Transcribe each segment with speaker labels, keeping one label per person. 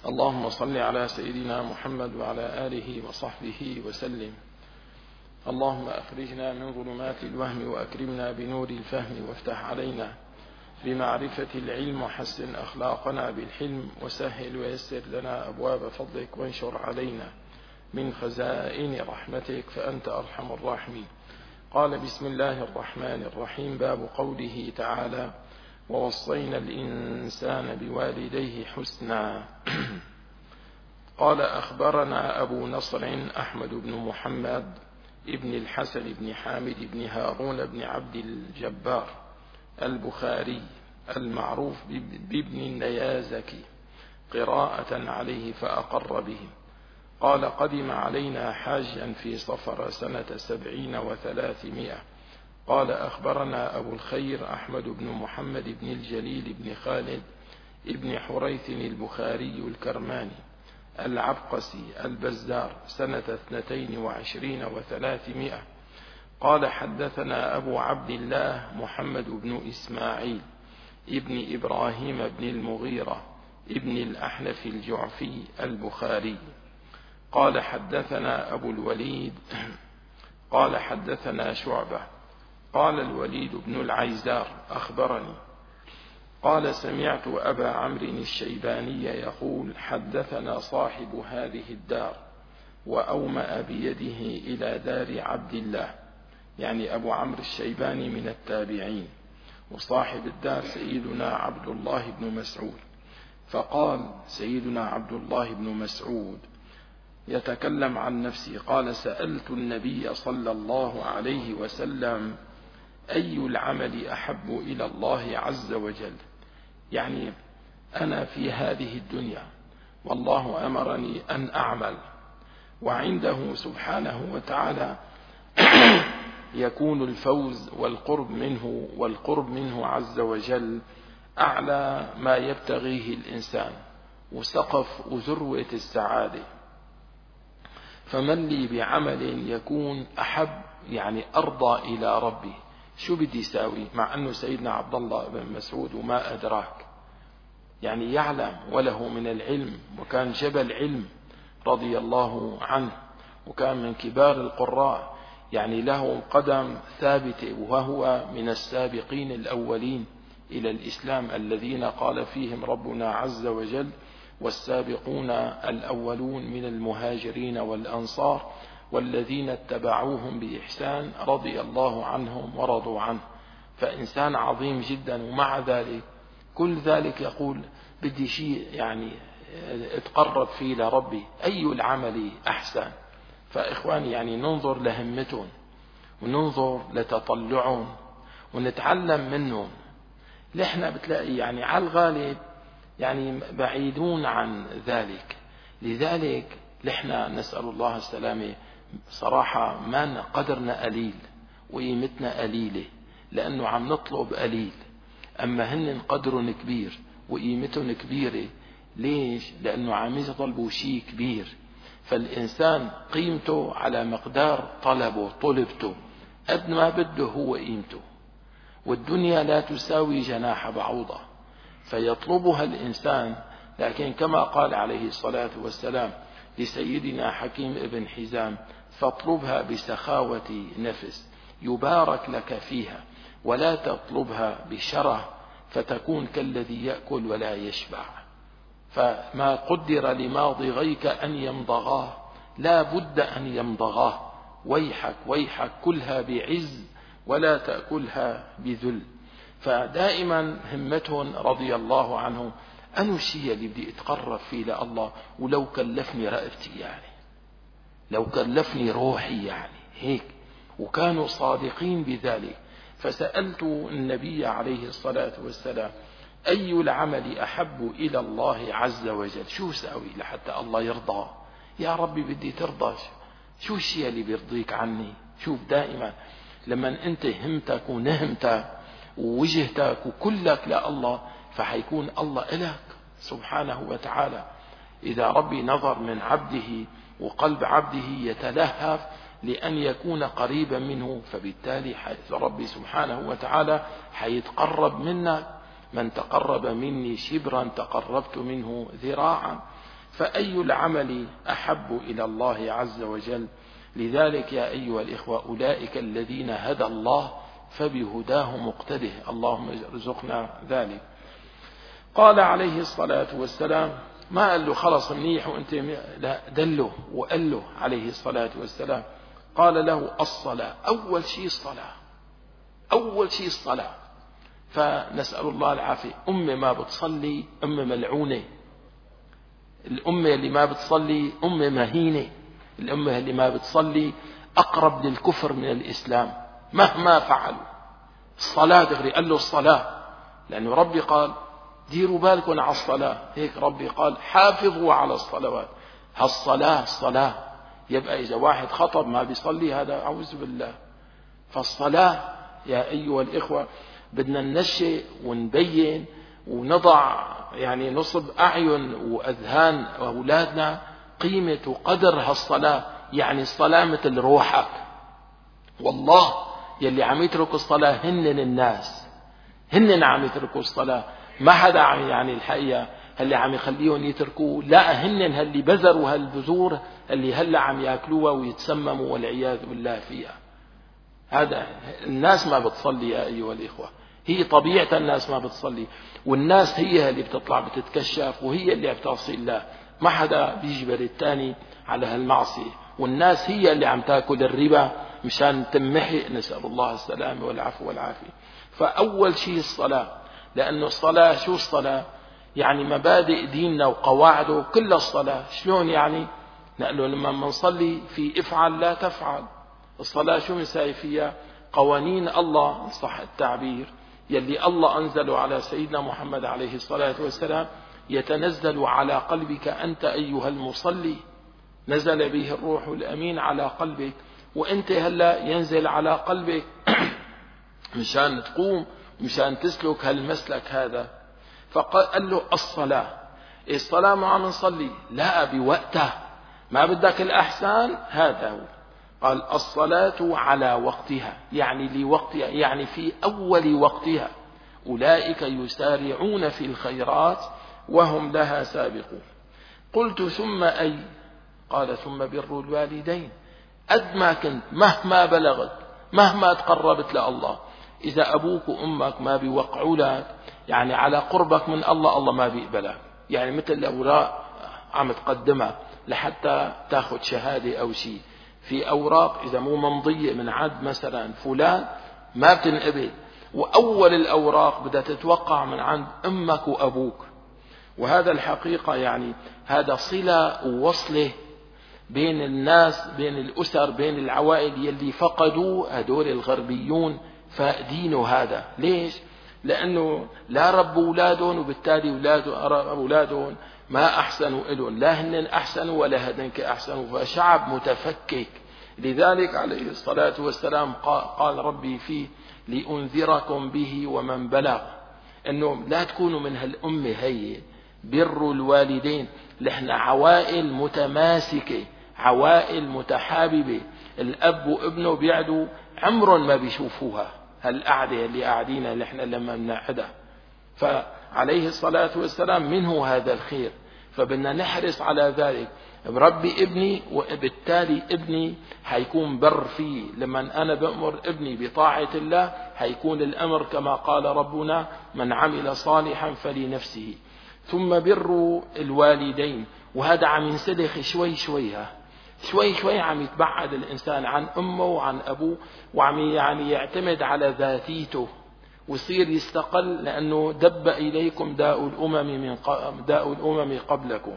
Speaker 1: اللهم صل على سيدنا محمد وعلى آله وصحبه وسلم. اللهم أخرجنا من ظلمات الوهم وأكرمنا بنور الفهم وافتح علينا بمعرفة العلم وحسن أخلاقنا بالحلم وسهل ويسر لنا أبواب فضلك وانشر علينا من خزائن رحمتك فأنت أرحم الراحمين. قال بسم الله الرحمن الرحيم. باب قوله تعالى: ووصينا الإنسان بوالديه حسنا. قال: أخبرنا أبو نصر أحمد بن محمد ابن الحسن بن حامد بن هارون بن عبد الجبار البخاري المعروف بابن النيازكي قراءة عليه فأقر به. قال: قدم علينا حاجا في صفر سنة 70 و300. قال: أخبرنا أبو الخير أحمد بن محمد بن الجليل بن خالد ابن حريث البخاري الكرماني العبقسي البزار سنة 22 و300. قال: حدثنا أبو عبد الله محمد بن إسماعيل ابن إبراهيم بن المغيرة ابن الأحنف الجعفي البخاري. قال: حدثنا أبو الوليد قال: حدثنا شعبة. قال الوليد بن العيزار: أخبرني. قال: سمعت أبا عمرو الشيباني يقول: حدثنا صاحب هذه الدار، وأومأ بيده إلى دار عبد الله، يعني أبو عمرو الشيباني من التابعين، وصاحب الدار سيدنا عبد الله بن مسعود. فقال سيدنا عبد الله بن مسعود يتكلم عن نفسه، قال: سألت النبي صلى الله عليه وسلم: أي العمل أحب إلى الله عز وجل؟ يعني أنا في هذه الدنيا والله أمرني أن أعمل، وعنده سبحانه وتعالى يكون الفوز والقرب منه عز وجل أعلى ما يبتغيه الإنسان وسقف وذروة السعادة. فمن لي بعمل يكون أحب، يعني أرضى إلى ربي، شو بدي يساوي؟ مع أنه سيدنا عبد الله بن مسعود وما أدراك، يعني يعلم وله من العلم، وكان جبل علم رضي الله عنه، وكان من كبار القراء، يعني له قدم ثابتة، وهو من السابقين الأولين إلى الإسلام الذين قال فيهم ربنا عز وجل: والسابقون الأولون من المهاجرين والأنصار والذين اتبعوهم بإحسان رضي الله عنهم ورضوا عنه. فإنسان عظيم جدا، ومع ذلك كل ذلك يقول: بدي شيء يعني اتقرب فيه لربي، أي العمل أحسن؟ فإخواني يعني ننظر لهمتهم وننظر لتطلعهم ونتعلم منهم. لحنا بتلاقي يعني على الغالب يعني بعيدون عن ذلك. لذلك لحنا نسأل الله السلامة. صراحة ما قدرنا قليل وقيمتنا قليلة، لأنه عم نطلب قليل، أما هن قدرهم كبير وقيمتهم كبيرة. ليش؟ لأنه عم يطلبوا شيء كبير. فالإنسان قيمته على مقدار طلبته، قد ما بده هو قيمته. والدنيا لا تساوي جناح بعوضة، فيطلبها الإنسان. لكن كما قال عليه الصلاة والسلام لسيدنا حكيم ابن حزام: فاطلبها بسخاوة نفس يبارك لك فيها، ولا تطلبها بشره فتكون كالذي يأكل ولا يشبع. فما قدر لماضغيك أن يمضغاه لا بد أن يمضغاه. ويحك ويحك، كلها بعز ولا تأكلها بذل. فدائما همتهم رضي الله عنهم: أنا الشيء اللي بدي أتقرب فيه لله، ولو كلفني رقبتي، يعني لو كلفني روحي، يعني هيك. وكانوا صادقين بذلك. فسألت النبي عليه الصلاة والسلام: أي العمل أحب إلى الله عز وجل؟ شو سأوي لحتى الله يرضى؟ يا ربي بدي ترضى. شو الشيء اللي بيرضيك عني؟ شوف، دائما لما أنت همتك ونهمتك ووجهتك وكلك لله، فحيكون الله إلك سبحانه وتعالى. إذا ربي نظر من عبده وقلب عبده يتلهف لأن يكون قريبا منه، فبالتالي ربي سبحانه وتعالى حيتقرب منك. من تقرب مني شبرا تقربت منه ذراعا. فأي العمل أحب إلى الله عز وجل؟ لذلك يا أيها الإخوة أولئك الذين هدى الله فبهداه مقتده، اللهم ارزقنا ذلك. قال عليه الصلاة والسلام، ما قال له خلص منيح وانت، لا، دله وقال له عليه الصلاة والسلام، قال له الصلاة، أول شيء الصلاة، أول شيء الصلاة. فنسأل الله العافية، أمة ما بتصلي أمة ملعونة، الأمة اللي ما بتصلي أمة مهينة، الأمة اللي ما بتصلي أقرب للكفر من الإسلام مهما فعلوا. الصلاة دغري، قال له الصلاة، لأنه ربي قال ديروا بالكم على الصلاة، هيك ربي قال حافظوا على الصلوات. هالصلاة الصلاة، يبقى إذا واحد خطب ما بيصلي هذا أعوذ بالله. فالصلاة يا أيها الإخوة بدنا ننشئ ونبين ونضع يعني نصب أعين وأذهان أولادنا قيمة وقدر هالصلاة. يعني الصلاة مثل روحك، والله يلي عم يتركوا الصلاة هن الناس، هن عم يتركوا الصلاة، ما حدا عم يعني الحقيقة اللي عم يخليهم يتركوه، لا، هن اللي بذروا هالبذور اللي هلا عم ياكلوها ويتسمموا والعياذ بالله فيها. هذا الناس ما بتصلي يا أيها الإخوة، هي طبيعة الناس ما بتصلي، والناس هي اللي بتطلع بتتكشف وهي اللي بتعصي الله، ما حدا بيجبر الثاني على هالمعصية، والناس هي اللي عم تاكل الربا مشان تمحي، نسأل الله السلامة والعفو والعافية. فأول شيء الصلاة، لأنه الصلاة شو الصلاة؟ يعني مبادئ ديننا وقواعده كل الصلاة. شلون يعني؟ نقله لما نصلي في افعل لا تفعل. الصلاة شو مساوي فيها؟ قوانين الله صح التعبير يلي الله أنزله على سيدنا محمد عليه الصلاة والسلام يتنزل على قلبك أنت أيها المصلي، نزل به الروح الأمين على قلبك، وأنت هلا ينزل على قلبك مشان تقوم مشان تسلك هالمسلك هذا. فقال له الصلاة، الصلاة ما عم نصلي لا بوقتها، ما بدك الأحسان، هذا هو. قال الصلاة على وقتها، يعني لوقتها، يعني في أول وقتها، أولئك يسارعون في الخيرات وهم لها سابقون. قلت ثم أي؟ قال ثم بر الوالدين. قد ما كنت مهما بلغت مهما تقربت لله، إذا أبوك وأمك ما بيوقعوا لك يعني على قربك من الله، الله ما بيقبلك. يعني مثل الأوراق عم تقدمها لحتى تاخذ شهادة أو شيء، في أوراق إذا مو ممضية من عند مثلا فلان ما بتنقبل، وأول الأوراق بدها تتوقع من عند أمك وأبوك. وهذا الحقيقة يعني هذا صلة ووصلة بين الناس، بين الأسر، بين العوائل يلي فقدوا هدول الغربيون فدينه هذا. ليش؟ لأنه لا ربوا أولادهم، وبالتالي أولادهم ما أحسنوا إلهم، لا هن أحسنوا ولا هدنك أحسنوا، فشعب متفكك. لذلك عليه الصلاة والسلام قال ربي فيه لأنذركم به ومن بلغ، أنه لا تكونوا من هالأمة هي. بر الوالدين، لحنا عوائل متماسكة، عوائل متحاببة، الأب وابنه بيعدوا عمرهم ما بيشوفوها هالقعدة اللي قاعدين نحن لما بنقعدها. فعليه الصلاة والسلام منه هذا الخير، فبدنا نحرص على ذلك. بربي ابني وبالتالي ابني حيكون بر فيه، لما أنا بأمر ابني بطاعة الله حيكون الأمر كما قال ربنا من عمل صالحا فلنفسه. ثم بر الوالدين، وهذا عم ينسلخ شوي شوي، شوي شوي عم يتبعد الإنسان عن أمه وعن أبوه، وعم يعني يعتمد على ذاتيته ويصير يستقل، لأنه دب إليكم داء الأمم قبلكم.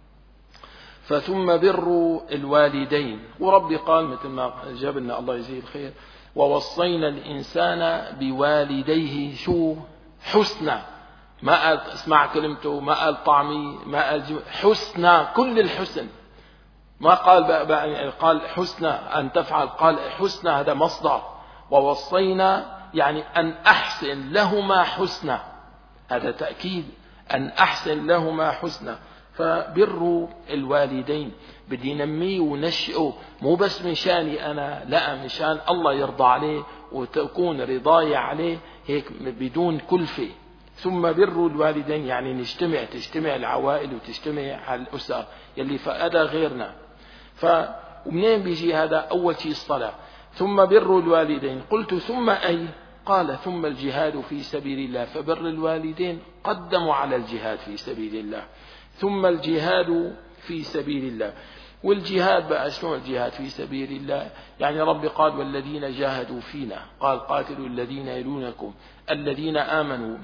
Speaker 1: فثم بر الوالدين، وربي قال مثل ما جاب لنا الله يجزيه الخير ووصينا الإنسان بوالديه شو؟ حسنا. ما قال اسمع كلمته، ما قال طعمي، ما قال حسنا، كل الحسن. ما قال حسنا أن تفعل، قال حسنا، هذا مصدر. ووصينا يعني أن أحسن لهما حسنا، هذا تأكيد، أن أحسن لهما حسنا. فبر الوالدين بدي نميه ونشئه مو بس مشاني أنا، لا، مشان الله يرضى عليه وتكون رضايا عليه، هيك بدون كلفة. ثم بر الوالدين يعني تجتمع العوائل وتجتمع الأسر يلي فقدها غيرنا. ومنين بيجي هذا؟ أول شيء الصلاة، ثم بر الوالدين. قلت ثم أي؟ قال ثم الجهاد في سبيل الله، فبر الوالدين قدموا على الجهاد في سبيل الله. ثم الجهاد في سبيل الله. والجهاد بقى شنو الجهاد في سبيل الله؟ يعني رب قال والذين جاهدوا فينا، قال قاتلوا الذين يلونكم الذين آمنوا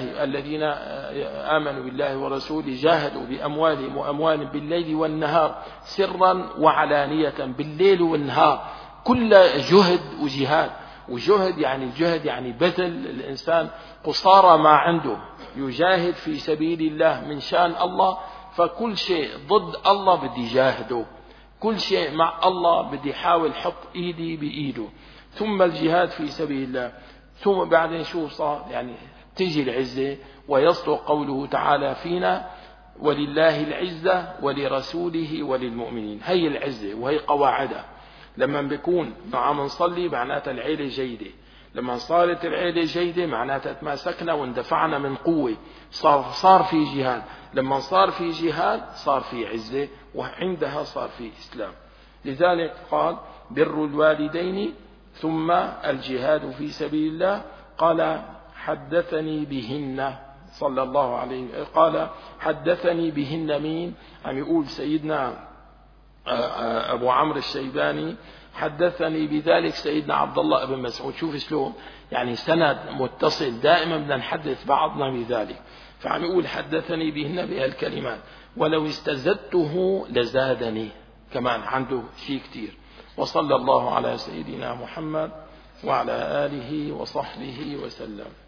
Speaker 1: بالله ورسوله جاهدوا بأموالهم وأموالهم بالليل والنهار سرا وعلانية، بالليل والنهار كل جهد وجهاد. وجهد يعني بذل الإنسان قصارى ما عنده يجاهد في سبيل الله من شان الله. فكل شيء ضد الله بدي جاهده، كل شيء مع الله بدي حاول حط إيدي بإيده. ثم الجهاد في سبيل الله. ثم بعدين شو صار؟ يعني تجي العزة ويصدق قوله تعالى فينا ولله العزة ولرسوله وللمؤمنين. هي العزة وهي قواعدها. لما بيكون عم نصلي معناتها العيلة جيدة، لما صارت العيلة جيدة معناتها تماسكنا واندفعنا من قوة، صار في جهاد. لما صار في جهاد صار في عزة، وعندها صار في إسلام. لذلك قال بر الوالدين ثم الجهاد في سبيل الله. قال حدثني بهن صلى الله عليه، قال حدثني بهن مين؟ عم يقول سيدنا أبو عمرو الشيباني حدثني بذلك سيدنا عبد الله بن مسعود. شوف شلون يعني سند متصل، دائما بدنا نحدث بعضنا بذلك. فعم يقول حدثني بهن بهالكلمات، ولو استزدته لزادني، كمان عنده شيء كتير. وصلى الله على سيدنا محمد وعلى آله وصحبه وسلم.